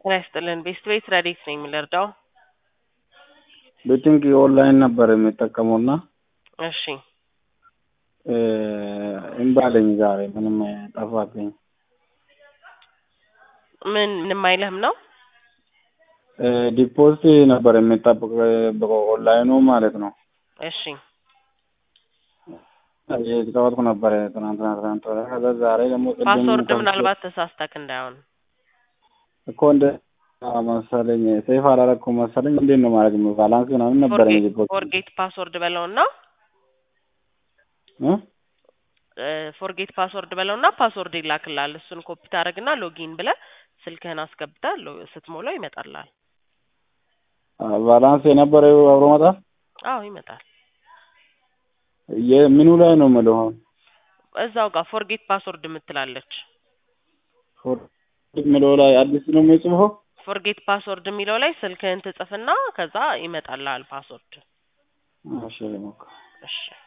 ጤና ይስጥልን ቤስት ቤት ረዲት ነኝ የምልርዳው። ቤቲንግ ኦንላይን ነበር የሚጠቀመውና እሺ እምባለኝ ዛሬ ምንም ጠፋብኝ። ምንም አይልህም ነው? ዲፖዚት ነበር የሚጠበቀው ኦንላይኑ ማለት ነው። እሺ እየተጫወትኩ ነበር ትናንትና ከዛ ዛሬ ደግሞ ፓስወርድ ምናልባት ተሳስተክ እንዳይሆን እኮ እንደ መሰለኝ ሴፍ አላረኩም መሰለኝ። እንዴት ነው ማድረግ ነው? ባላንስ ምናምን ነበረኝ ዲፖዚት ፎርጌት ፓስወርድ በለውና ፎርጌት ፓስወርድ በለውና ፓስወርድ ይላክልሃል። እሱን ኮፒ ታደርግና ሎጊን ብለህ ስልክህን አስገብተህ ስትሞላው ይመጣልሃል። ባላንስ የነበረው አብሮ መጣ? አዎ ይመጣል። የምኑ ላይ ነው የምለው? እዛው ጋር ፎርጌት ፓስወርድ የምትላለች። ፎርጌት የሚለው ላይ አዲስ ነው የሚጽፈው? ፎርጌት ፓስወርድ የሚለው ላይ ስልክህን ትጽፍና ከዛ ይመጣልሃል ፓስወርድ። እሺ እሺ